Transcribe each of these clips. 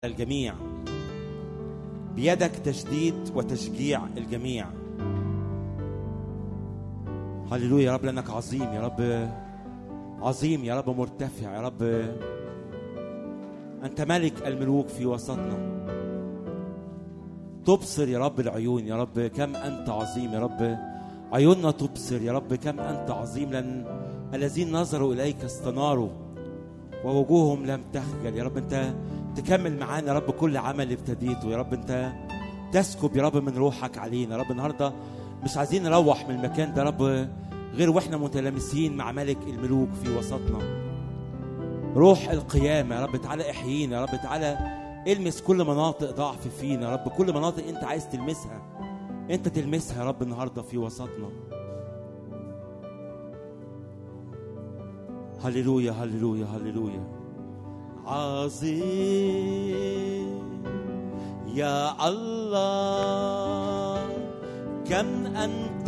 الجميع، بيدك تشديد وتشجيع الجميع. هللويا يا رب، لأنك عظيم يا رب، عظيم يا رب، مرتفع يا رب. أنت ملك الملوك في وسطنا. تبصر يا رب العيون يا رب كم أنت عظيم يا رب. عيوننا تبصر يا رب كم أنت عظيم، لأن الذين نظروا إليك استناروا ووجوههم لم تخجل يا رب. أنت تكمل معانا يا رب كل عمل ابتديته يا رب. أنت تسكب يا رب من روحك علينا يا رب. النهاردة مش عايزين نروح من المكان ده يا رب غير وإحنا متلامسين مع ملك الملوك في وسطنا. روح القيامة يا رب تعالى احيينا يا رب. تعالى المس كل مناطق ضعف فينا يا رب. كل مناطق أنت عايز تلمسها أنت تلمسها يا رب النهاردة في وسطنا. هللويا هللويا هللويا. عظيم يا الله كم أنت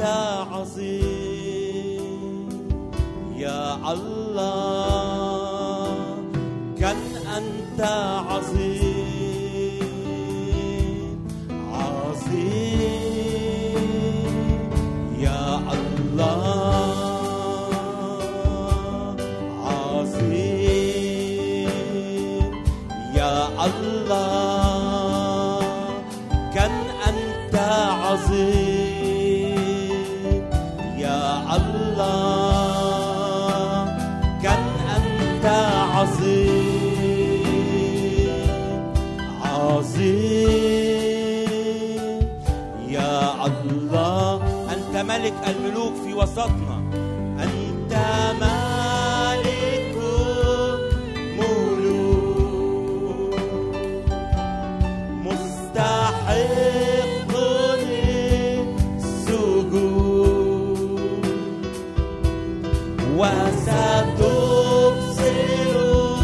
عظيم يا الله كم أنت عظيم. عظيم يا الله الله كن أنت عظيم يا الله كن أنت عظيم. عظيم يا الله. أنت ملك الملوك في وسطنا. أنت ملك وستبصر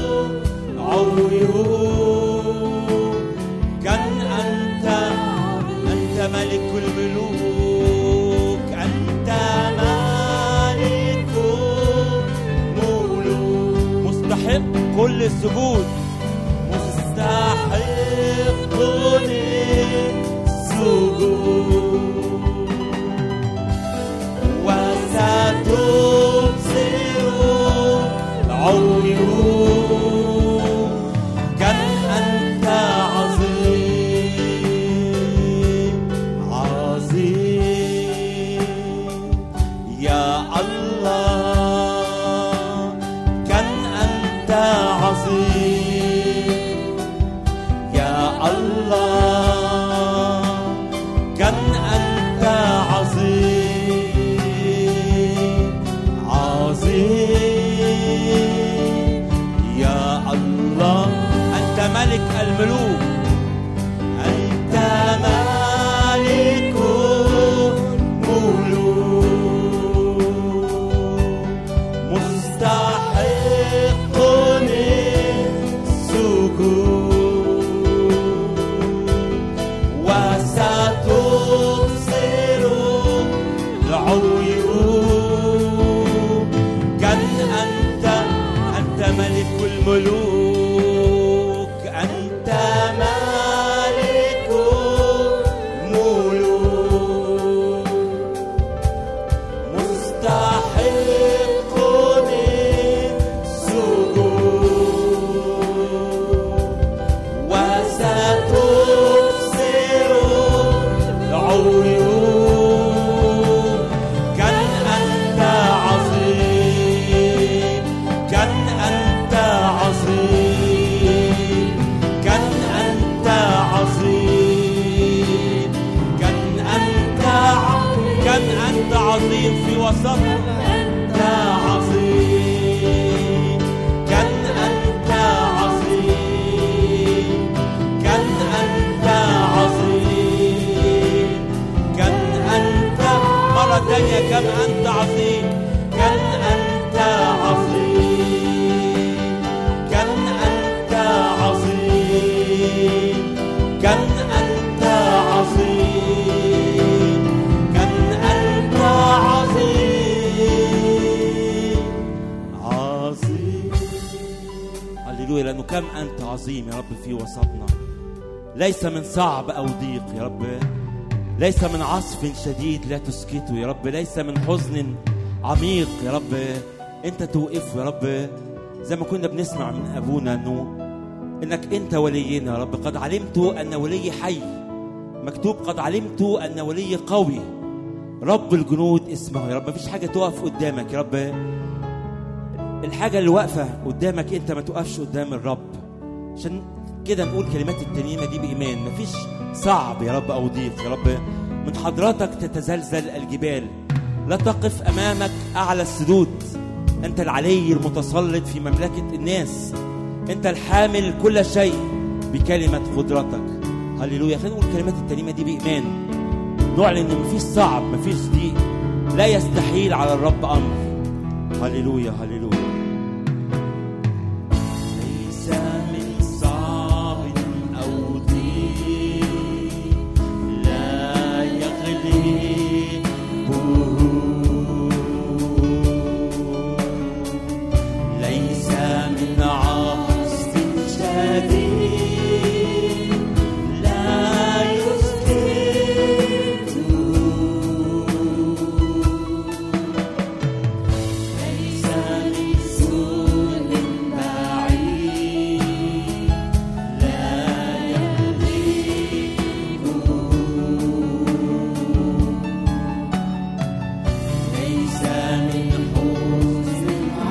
عيون كن أنت ملك الملوك. أنت ملك الملوك مستحق كل السجود. مستحق السجود وستبصر عيون كن أنت عظيم. عظيم يا الله كن أنت عظيم يا الله كن أنت عظيم. عظيم يا الله. أنت ملك الملوك. أنت ملك الملوك مستحق للسجود وستبصر العيون كن أنت ملك الملوك. أنت ملك الملوك مستحق للسجود وستبصر العيون كن أنت عظيم كن أنت عظيم كن أنت عظيم كن أنت عظيم في وسطنا. أنت عظيم كن أنت عظيم كن أنت عظيم كن أنت مرة تانية كن أنت عظيم كن أنت عظيم كن أنت عظيم كن أنت عظيم كن أنت عظيم. عظيم هللويا، لأنه كم أنت عظيم يا رب في وسطنا. ليس من صعب أو ضيق يا رب، ليس من عصف شديد لا تسكته يا رب، ليس من حزن عميق يا رب أنت توقفه يا رب. زي ما كنا بنسمع من أبونا إنك أنت ولينا يا رب. قد علمت أن ولي حي، مكتوب قد علمت أن ولي قوي، رب الجنود اسمه يا رب. مفيش حاجة تقف قدامك يا رب، الحاجة اللي واقفة قدامك أنت ما تقفش قدام الرب. عشان كده نقول كلمات الترنيمة دي بإيمان. مفيش صعب يا رب أو ضيق يا رب، من حضرتك تتزلزل الجبال، لا تقف أمامك أعلى السدود. أنت العلي المتسلط في مملكة الناس، أنت الحامل كل شيء بكلمة قدرتك. هللويا. خلينا نقول كلمات الترنيمة دي بإيمان، نعلن إن مفيش صعب مفيش ضيق، لا يستحيل على الرب أمر. هللويا هللويا. ليس من صعب أو ضيق لا يغلبه، ليس من عاصف شديد لا يسكته، ليس من سوء بعيد لا يغلبه، ليس من حزن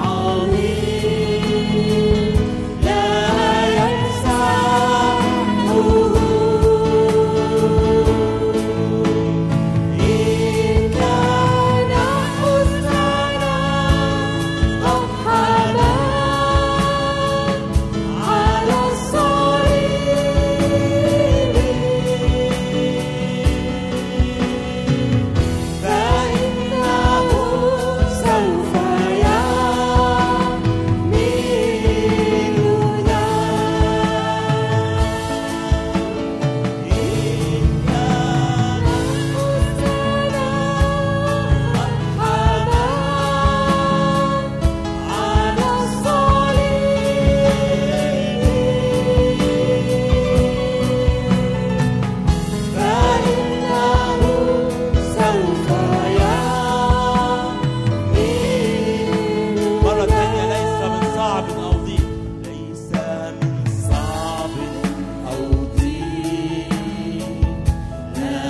عميق لا ينساه، إن كان حزننا قد حمى على الصليب، فإنه سوف يحملنا، إن كان حزننا قد حمى على الصليب، فإنه سوف يحملنا. مرة تانية، ليس من صعب أو ضيق، ليس من صعب أو ضيق لا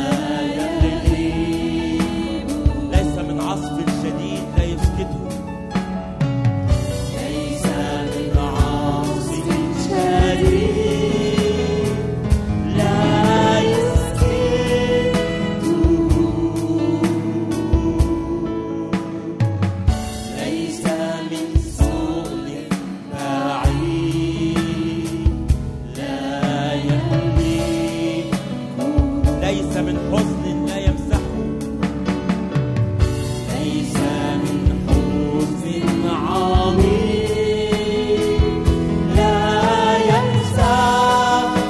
يغلبه، ليس من عصف شديد لا يسكته، ليس من عاصف شديد لا يسكته، ليس من سوء بعيد لا يهلكه، ليس من حزن لا يمسحه، ليس من حزن عميق لا ينساه،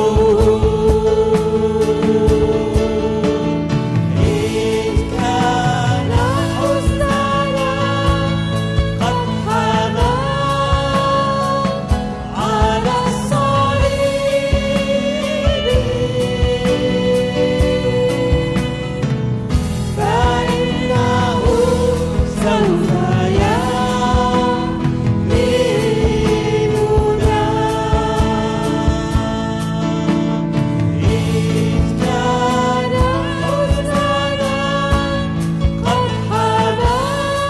إن كان حزننا قد حمى على الصليب، فإنه سوف يحملنا، إن كان حزننا قد حمى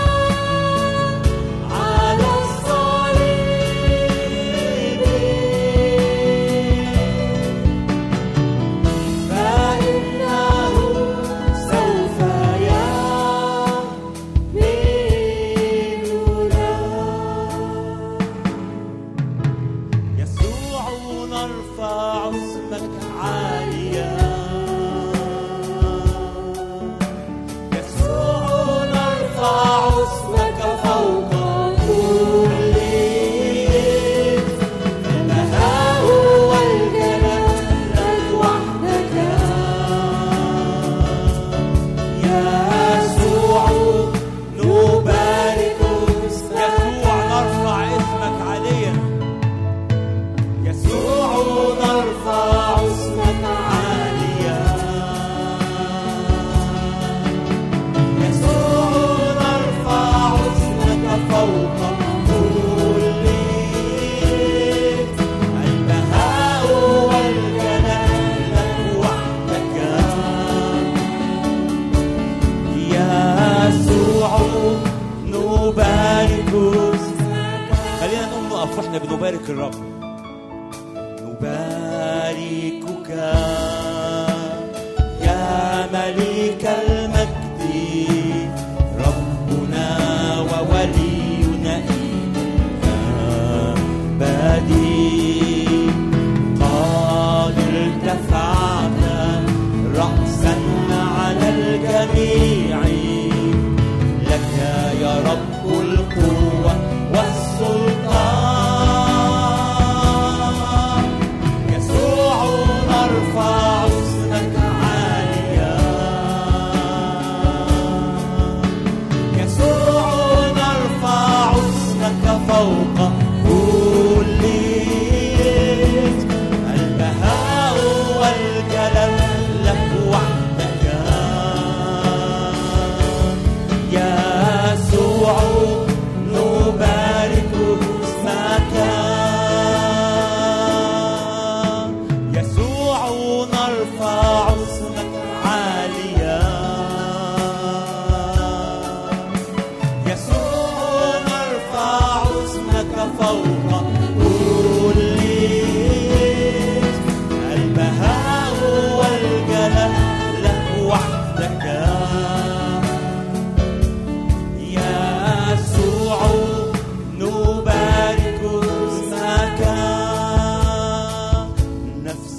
على الصليب، فإنه سوف يحملنا. يسوع نرفع اسمك عاليا، يسوع نرفع اسمك فوق كل اسم، البهاء والجلال لك وحدك يسوع، نبارك اسمك. يسوع نرفع اسمك عاليا، يسوع نرفع اسمك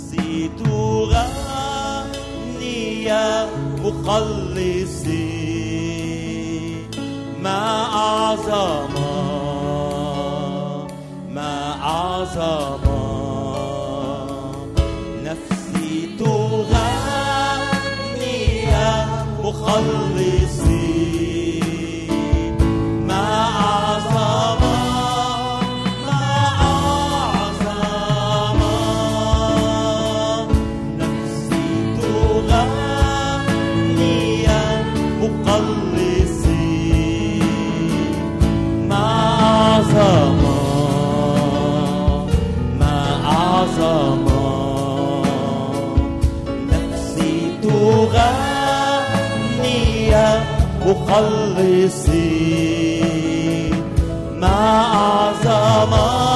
نفسي تغني يا مخلصي ما أعظم نفسي تغني يا مخلصي ما أعظم نفسي تغني يا مخلصي ما أعظم نفسي تغني يا مخلصي ما أعظم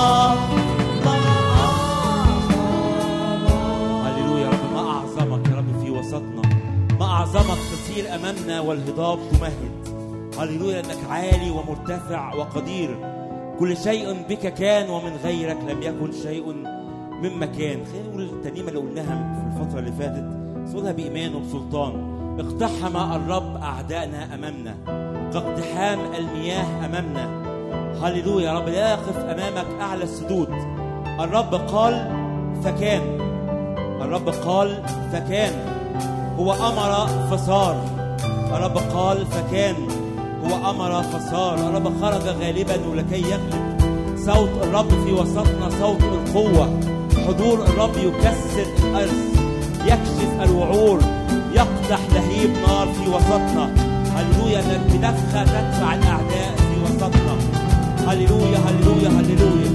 هللويا يا رب. ما أعظمك يا رب في وسطنا، ما أعظمك تسير أمامنا والهضاب تمهد. هللويا لأنك عالي ومرتفع وقدير. كل شيء بك كان ومن غيرك لم يكن شيء مما كان. خلينا نقول الترنيمة اللي قلناها في الفترة اللي فاتت، نقولها بإيمان وبسلطان. اقتحم الرب أعدائنا أمامنا كاقتحام المياه أمامنا. هللويا يا رب. لا يقف أمامك أعلى السدود. الرب قال فكان، الرب قال فكان، هو أمر فصار. الرب قال فكان، هو أمر فصار. الرب خرج غالبا ولكي يغلب. صوت الرب في وسطنا صوت القوة. حضور الرب يكسر الأرض، يكشف الوعور، يقدح لهيب نار في وسطنا. هللويا انك بنفخة تدفع الأعداء في وسطنا. هللويا هللويا هللويا.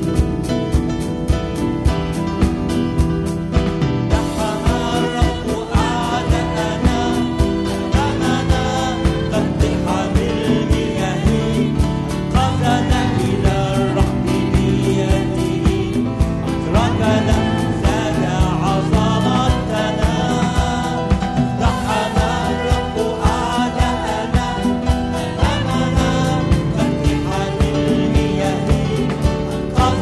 قد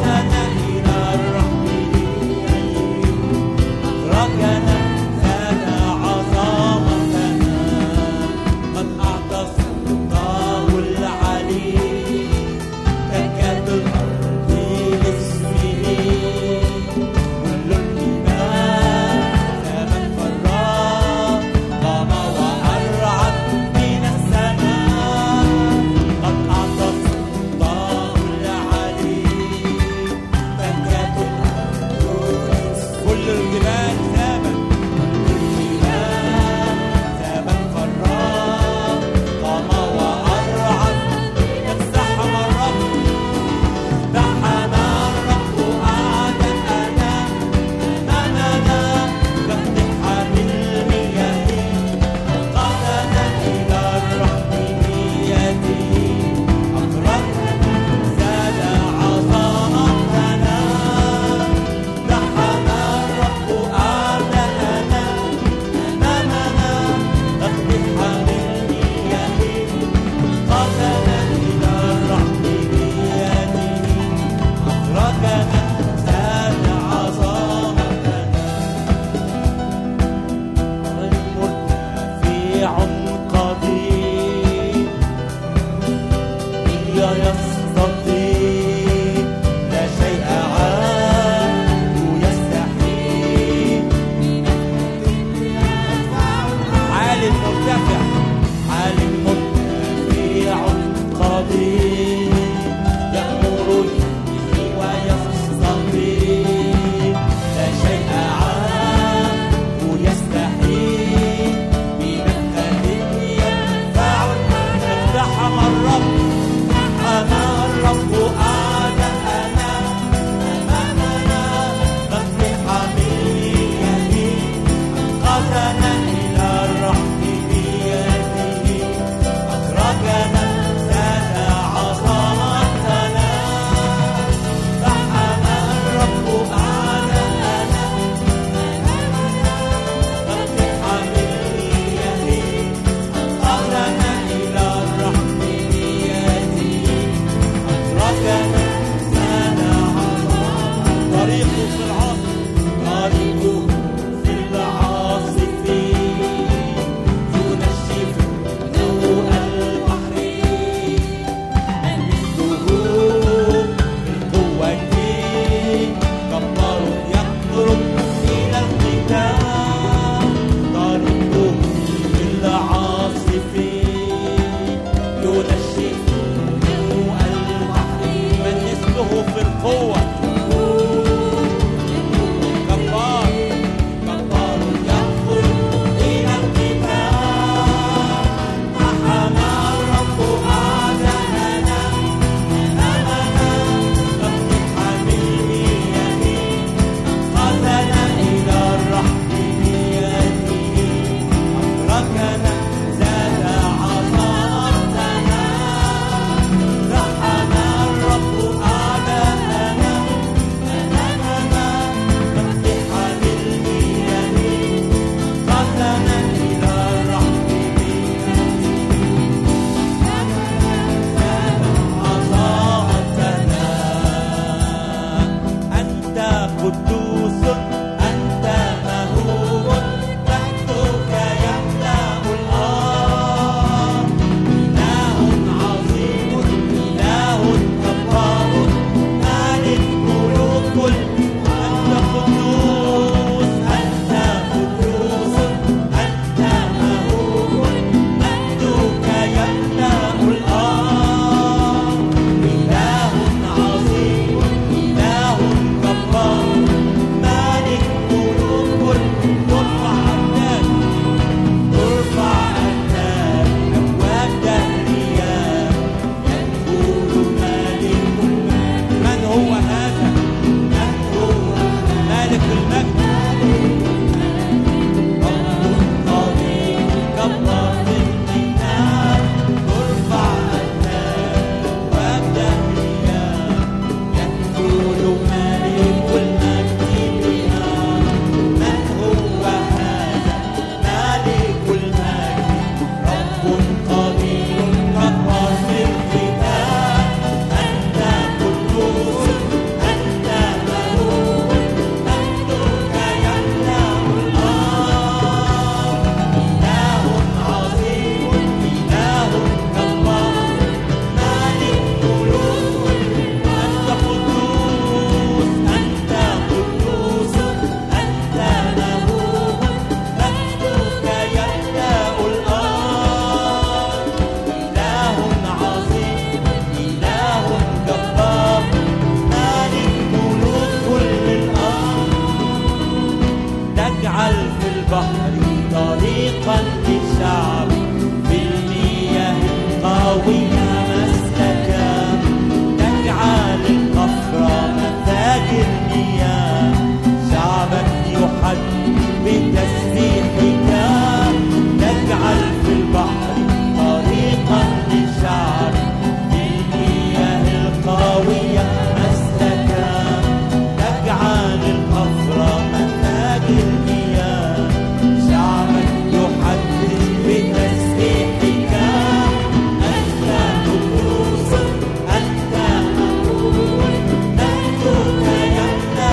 تجعل في البحر طريقا للشعب في المياه القوية مسلكا تجعل القفر متاجر مياه شعبك يحد بتسبيحك تجعل في البحر طريقا للشعب في المياه القوية مسلكا تجعل القفر متاجر مياه شعبك يحدث بتسبيحك أنت قدوس أنت مقبول مجدك يملأ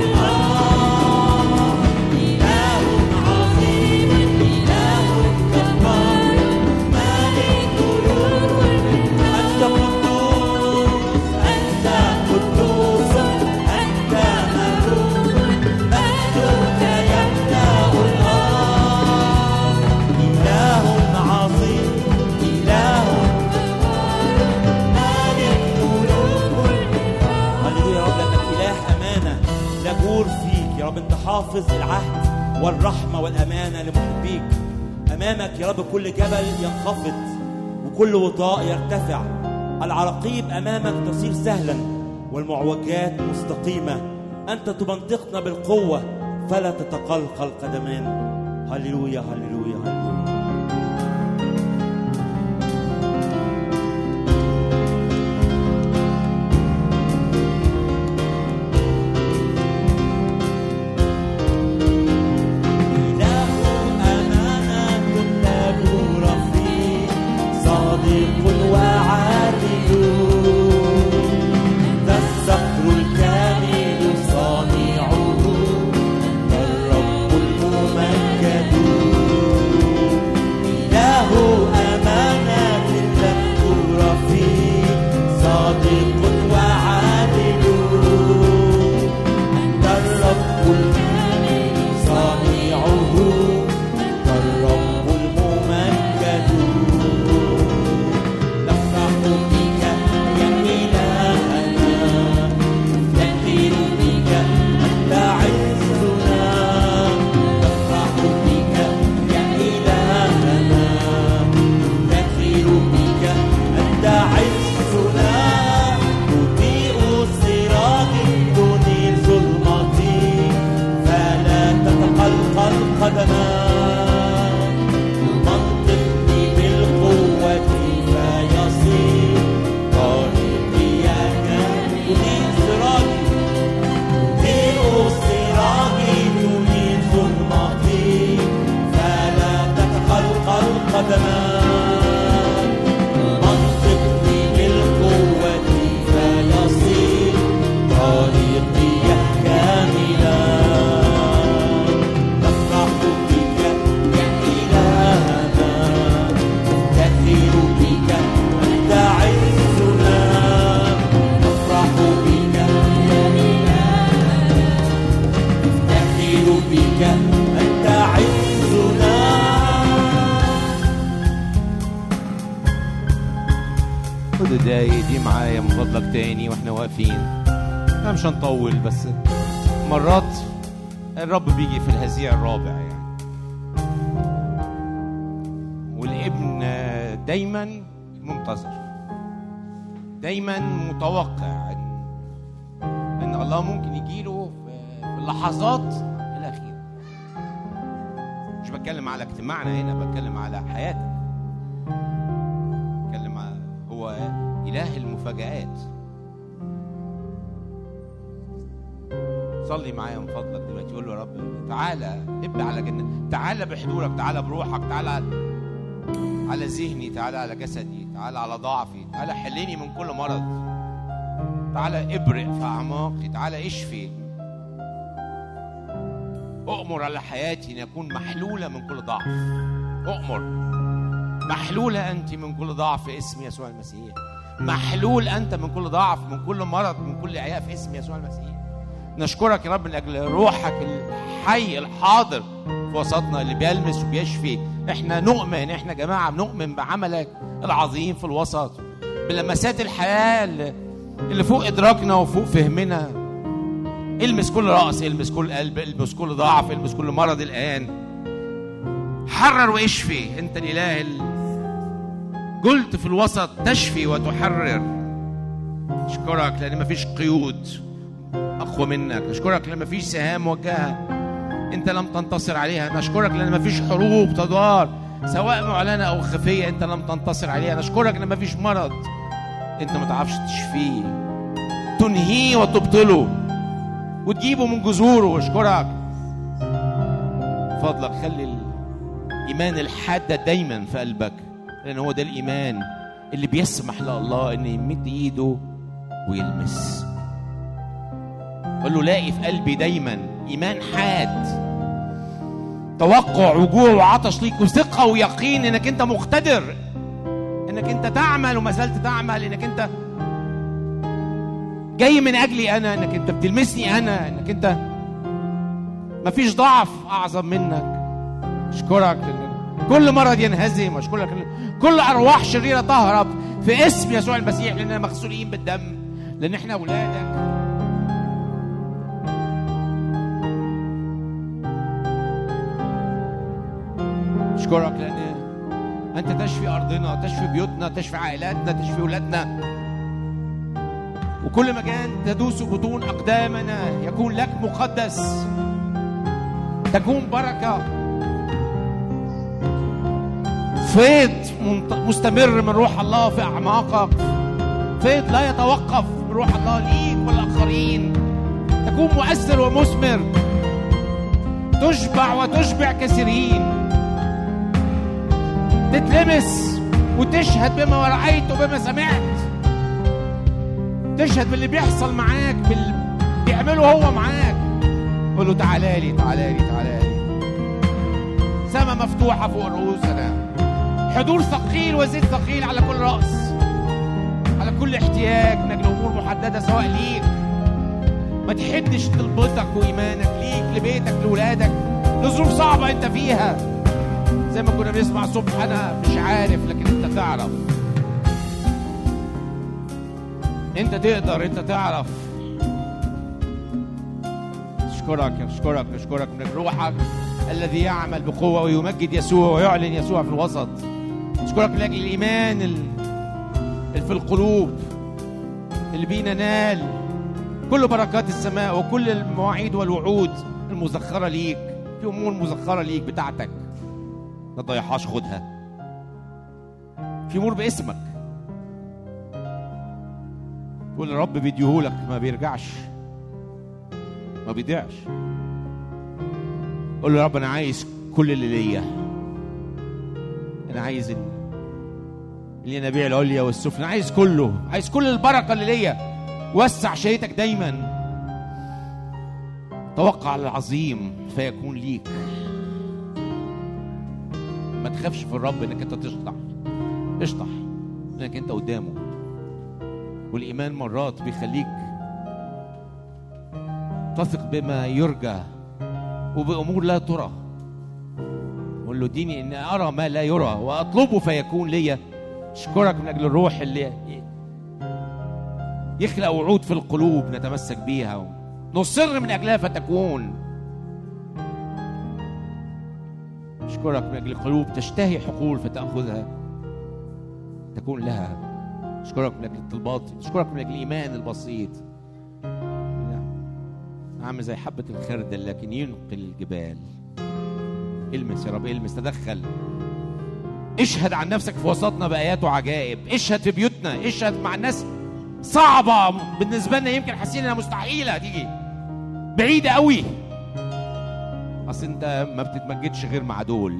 الأرض إله عظيم إله جبار مالك ملوك أنت قدوس أنت قدوس أنت ملوك مجدك يملأ الأرض إله عظيم إله مالك ملوك هللويا يا رب لأنك إله أمانة لا جور فيك يا رب. أنت حافظ العهد والرحمة والأمانة لمحبيك. أمامك يا رب كل جبل ينخفض وكل وطاء يرتفع. العراقيب أمامك تصير سهلا والمعوجات مستقيمة. أنت تمنطقنا بالقوة فلا تتقلقل قدمان. هللويا هللويا هللويا. إله أمانة لا جور فيه صادق وعادل ذا الصقر الكامل صانعه الرب الممجد إله أمانة لا جور فيه صادق وعادل ذا الرب الكامل صانعه الرب الممجد نفرح بك يا إلهنا نكثر بك أنت عزنا نفرح بك يا إلهنا نكثر بك أنت عزنا تضيء السراج تنير ظلمتي فلا تتقلقل قدمان منطقني بالقوة فيصير طريقي تنير سراجي تضيء السراج تنير ظلمتي فلا تتقلقل قدمان منطقني بالقوة فيصير طريقي كاملا نفرح بك يا إلهنا نكثر بك أنت عزنا نفرح بك يا إلهنا نكثر بك أنت عزنا. خد الدقايق دي معايا من فضلك تاني واحنا واقفين. احنا مش هنطول بس مرات الرب بيجي في الهزيع الرابع يعني. والابن دايما منتظر دايما متوقع ان الله ممكن يجيله في اللحظات الأخيرة. مش بتكلم على اجتماعنا هنا، بتكلم على حياتك. بتكلم على هو إله المفاجآت. صلي معايا من فضلك دلوقتي، قول له يا رب تعالى اب على جنة، تعالى بحضورك، تعالى بروحك، تعالى على ذهني، تعالى على جسدي، تعالى على ضعفي، تعالى حلني من كل مرض، تعالى ابرق في أعماقي، تعالى اشفي. أؤمر على حياتي أن أكون محلولة من كل ضعف. أؤمر محلولة أنت من كل ضعف في اسم يسوع المسيح. محلول أنت من كل ضعف، من كل مرض، من كل عياء في اسم يسوع المسيح. نشكرك يا رب من أجل روحك الحي الحاضر في وسطنا اللي بيلمس وبيشفي. احنا نؤمن، احنا جماعة بنؤمن بعملك العظيم في الوسط، بلمسات الحياة اللي فوق إدراكنا وفوق فهمنا. المس كل رأس، المس كل قلب، المس كل ضعف، المس كل مرض الآن. حرر واشفي. أنت الإله قلت في الوسط تشفي وتحرر. أشكرك لأن مفيش قيود أقوى منك. أشكرك لأن مفيش سهام موجهة أنت لم تنتصر عليها. أشكرك لأن مفيش حروب تدار سواء معلنة أو خفية أنت لم تنتصر عليها. أشكرك لأن مفيش مرض أنت ما تعرفش تشفيه، تنهيه وتبطله وتجيبه من جذوره. أشكرك فضلك خلي الإيمان الحادة دايما في قلبك، لأن هو ده الإيمان اللي بيسمح لله أن يمد إيده ويلمس. قل له لاقي في قلبي دايما إيمان حاد، توقع وجوع وعطش ليك وثقة ويقين إنك أنت مقتدر، إنك أنت تعمل وما زلت تعمل، إنك أنت جاي من أجلي أنا، إنك أنت بتلمسني أنا، إنك أنت مفيش ضعف أعظم منك. أشكرك كل مرض ينهزم، أشكرك كل أرواح شريرة تهرب في اسم يسوع المسيح، لأننا مغسولين بالدم، لأن إحنا أولادك. أشكرك لأن أنت تشفي أرضنا، تشفي بيوتنا، تشفي عائلاتنا، تشفي أولادنا، وكل مكان تدوس بطون أقدامنا يكون لك مقدس، تكون بركة، فيض مستمر من روح الله في أعماقك، فيض لا يتوقف من روح الله ليك والآخرين، تكون مؤثر ومثمر، تشبع وتشبع كثيرين، تتلمس وتشهد بما رأيت وبما سمعت، تشهد باللي بيحصل معاك، باللي بيعمله هو معاك. قول له تعالى لي تعالى لي تعالى لي. سما مفتوحة فوق رؤوسنا، حضور ثقيل وزيت ثقيل على كل رأس، على كل احتياج من أجل أمور محددة سواء ليك. ما تحدش طلبتك وإيمانك ليك، لبيتك، لولادك، لظروف صعبة أنت فيها. زي ما كنا بنسمع الصبح، أنا مش عارف لكن أنت تعرف، أنت تقدر، أنت تعرف. أشكرك أشكرك أشكرك من روحك الذي يعمل بقوة ويمجد يسوع ويعلن يسوع في الوسط. أشكرك من أجل الإيمان اللي في القلوب اللي بينا نال كل بركات السماء وكل المواعيد والوعود المزخرة ليك. في أمور مزخرة ليك بتاعتك ما تضيعهاش، خدها. في أمور باسمك تقول الرب بيديهولك، ما بيرجعش، ما بيضيعش. قول له يا رب أنا عايز كل اللي ليا، أنا عايز الينابيع العليا والسفلى، عايز كله، عايز كل البركة اللي ليا. وسع شهيتك دايما، توقع العظيم فيكون ليك. ما تخافش في الرب انك انت اشطح انك انت قدامه. والايمان مرات بيخليك تثق بما يرجى وبامور لا ترى. قول له اديني ان ارى ما لا يرى واطلبه فيكون ليا. اشكرك من اجل الروح اللي يخلق وعود في القلوب نتمسك بيها ونصر من اجلها فتكون. اشكرك من اجل القلوب تشتهي حقول فتاخذها تكون لها. اشكرك من اجل الطلبات، اشكرك من اجل الايمان البسيط عامل زي حبه الخردل لكن ينقل الجبال. المس يا رب، المس، تدخل، اشهد عن نفسك في وسطنا بآيات وعجائب. اشهد في بيوتنا، اشهد مع الناس صعبة بالنسبة لنا يمكن حاسين انها مستحيلة تيجي بعيدة قوي. اصل انت ما بتتمجدش غير مع دول.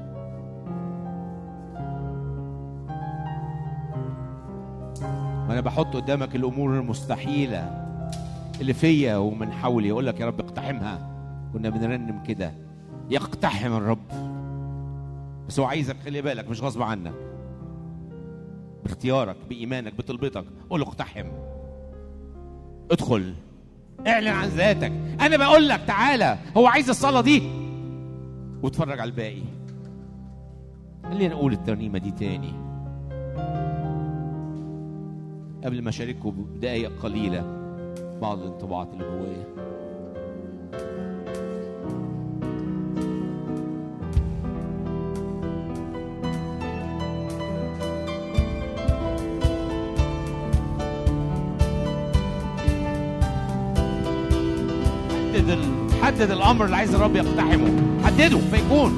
وانا بحط قدامك الامور المستحيلة اللي فيا ومن حولي، اقول لك يا رب اقتحمها. كنا بنرنم كده، يقتحم الرب، بس هو عايزك خلي بالك مش غصب عنك، باختيارك، بإيمانك، بطلبتك. قول له اقتحم، ادخل، اعلن عن ذاتك. انا بقول لك تعالى، هو عايز الصلاة دي واتفرج على الباقي. خلينا نقول الترنيمة دي تاني قبل ما اشارككم بدقايق قليلة بعض الانطباعات اللي جوايا. حدد الامر اللي عايز الرب يقتحمه، حدده فيكون.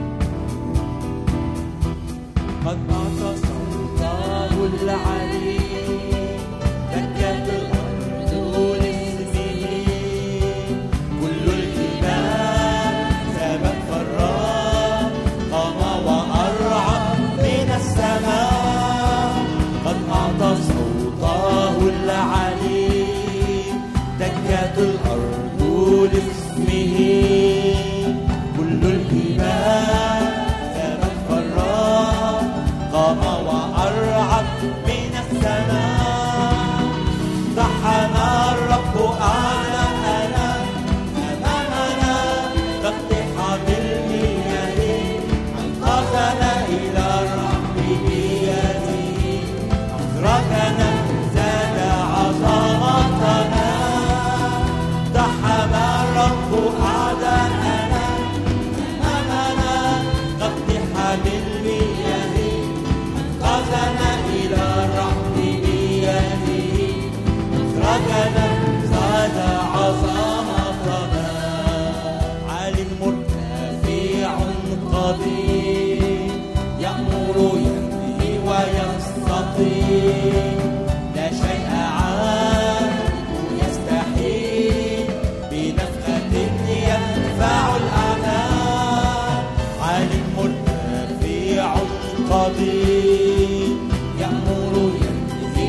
قد أعطى صوته العلي، دكت الأرض لاسمه، كل الجبال سابت فرات، قام وأرعى من السماء. قد أعطى صوته العلي، دكت الأرض لاسمه، كل الجبال سابت فرات، قام وأرعى من السماء. ضحنا الرب أعداءنا أمامنا، كاقتحام المياه أنقذنا إلى الرحب بيده، أخرجنا زاد عظمتنا. ضحم الرب أعداءنا أمامنا، كاقتحام المياه أنقذنا إلى الرحب بيده، أخرجنا زاد عظمتنا. عال مرتفع قدير، يأمر يهدي ويستطيع، لا شيء عنه يستحيل، بنفخة يدفع الأعداء. عال مرتفع قدير، يأمر يهدي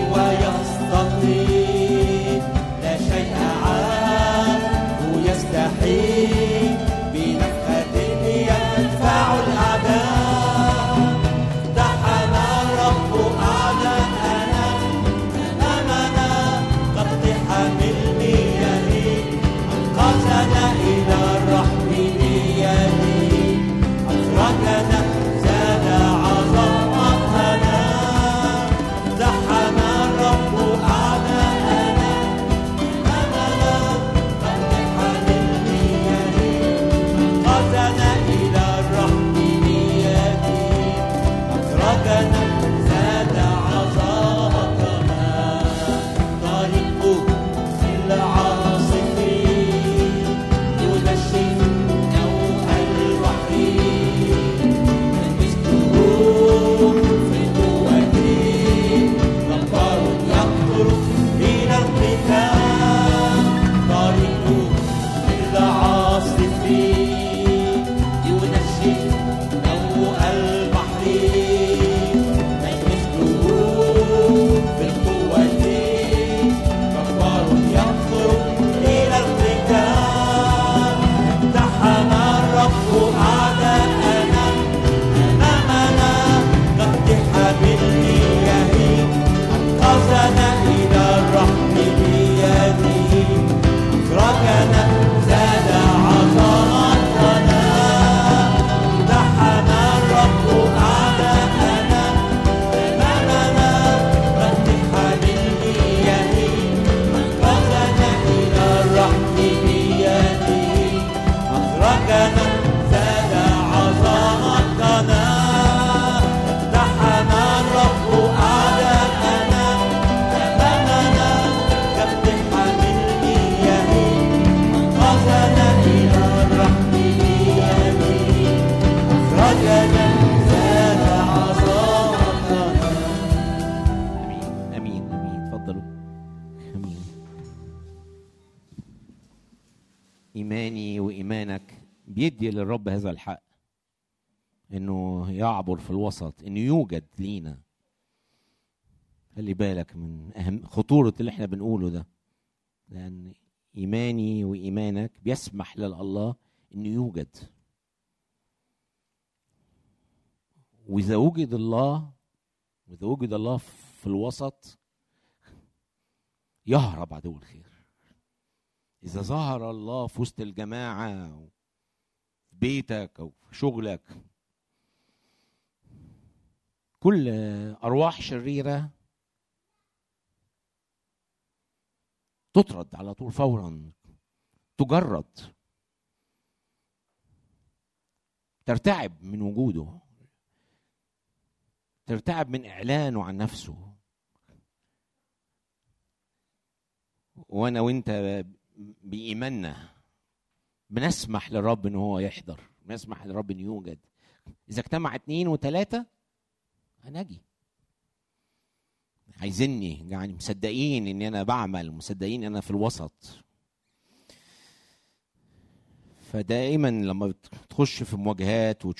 ويستطيع، لا شيء عنه يستحيل، بنفخة يدفع الأعداء. دحم الرب أعداءنا أمامنا، كاقتحام المياه أنقذنا إلى الرحب بيده، أخرجنا زاد عظمتنا. دحم الرب أعداءنا أمامنا، كاقتحام المياه أنقذنا إلى الرحب بيده، أخرجنا زاد عظمتنا. طريقه العاصف ينشف نوء البحر، مثله في قوته، جبار يقدر إلى القتال. طريقه العاصف ينشف نوء البحر، مثله في القوة، جبار يقدر إلى القتال. اقتحم الرب أعداءنا أمامنا، كاقتحام المياه أنقذنا إلى الرحب بيده، أخرجنا زاد عظمتنا. اقتحم الرب أعداءنا أمامنا، كاقتحام المياه أنقذنا إلى الرحب بيده، أخرجنا زاد عظمتنا. اقتحم الرب أعداءنا أمامنا، كاقتحام المياه أنقذنا إلى الرحب بيده، أخرجنا زاد عظمتنا. امين امين امين. اتفضلوا. امين. ايماني وايمانك بيدي للرب هذا الحق، انه يعبر في الوسط، انه يوجد لينا. خلي بالك من اهم خطوره اللي احنا بنقوله ده، لان ايماني وايمانك بيسمح لله انه يوجد. واذا وجد الله في الوسط، يهرب عدو الخير. إذا ظهر الله في وسط الجماعة أو في بيتك أو في شغلك، كل أرواح شريرة تطرد على طول فورا، تجرد، ترتعب من وجوده، ترتعب من إعلانه عن نفسه. وأنا وإنت بإيماننا بنسمح للرب ان هو يحضر، بنسمح للرب ان يوجد. اذا اجتمع 2 و3 هنجي. عايزيني يعني مصدقين ان انا بعمل، مصدقين ان انا في الوسط. فدائما لما بتخش في مواجهات